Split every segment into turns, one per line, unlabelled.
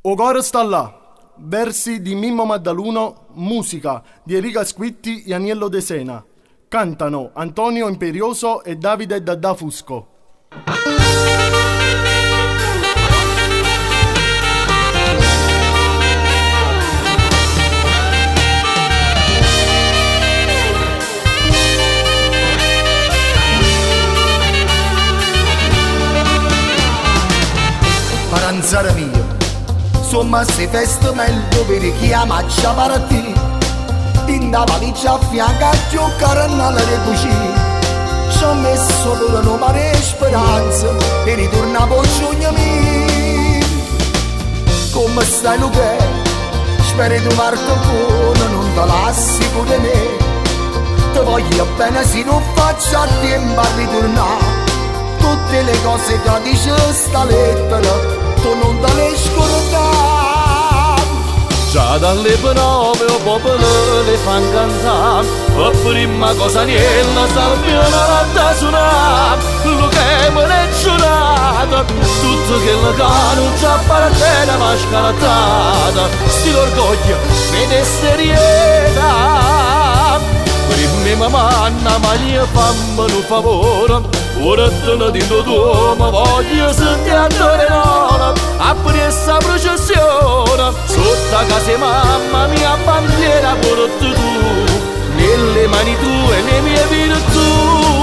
O coro sta là. Versi di Mimmo Maddaluno, musica di Enrica Squitti e Aniello De Sena. Cantano Antonio Imperioso e Davide Dadda Fusco.
Paranzara mia, insomma se festa meglio per chi amaccia partì. In da valigia a fianco a giocare alla cucina. Ci ho messo per non mare speranza e ritorna poi giugno mio. Come stai Luca? Spero tu marco buono, non te lasci pure me. Ti voglio bene se non faccio a tempo a ritornare. Tutte le cose che dice sta lettera tu non te le scordare.
Già dalle penove o popolo le fan cantare. E prima cosa niente salve una latta suonare. Lo che me l'è giurato tutto che la caro già appartiene ma scalatata. Sti l'orgoglio vede serietà. Prima manna ma gli fammi un favore. Ora te ne dico tu, ma voglio sentire a Torenona, apri questa processione, sotto a casa mamma mia bandiera porti tu, nelle mani tue le mie virtù.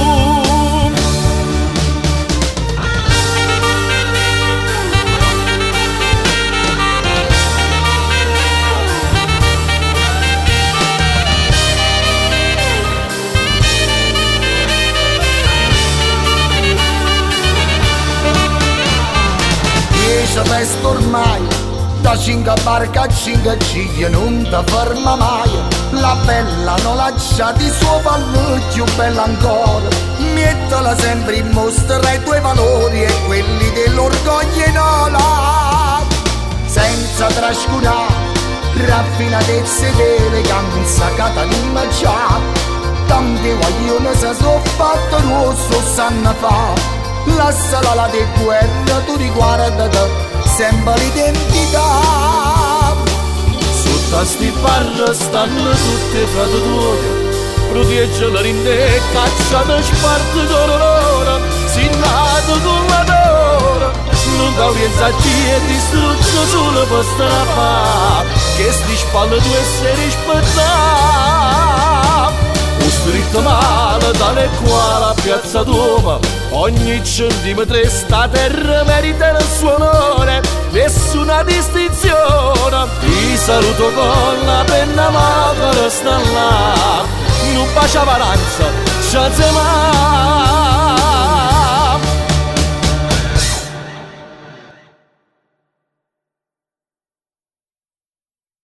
Presto ormai, da 5 barca a 5 ciglia non ti ferma mai. La bella non lascia di suo valore più bella ancora. Mettila sempre in mostra i tuoi valori e quelli dell'orgoglio in ola. Senza trascurare raffinatezza ed eleganza che t'anima già. Tanti guaglioni si sono fatti rosso sanno fa. Lasciala la de guerra, tu riguarda sempre l'identità.
Sotto a sti bar stanno tutte frate tue, proteggela in te, cacciate sparte d'oro, si nato con la d'oro. Non da orienza a te e distrugge solo per strappa, che sti spalle tu essere rispettati. Un stritto male tale qua la piazza tua, ogni centimetro di sta terra merita il suo onore, nessuna distinzione. Ti saluto con la penna ma che resta là, non bacia valanza, c'è mai.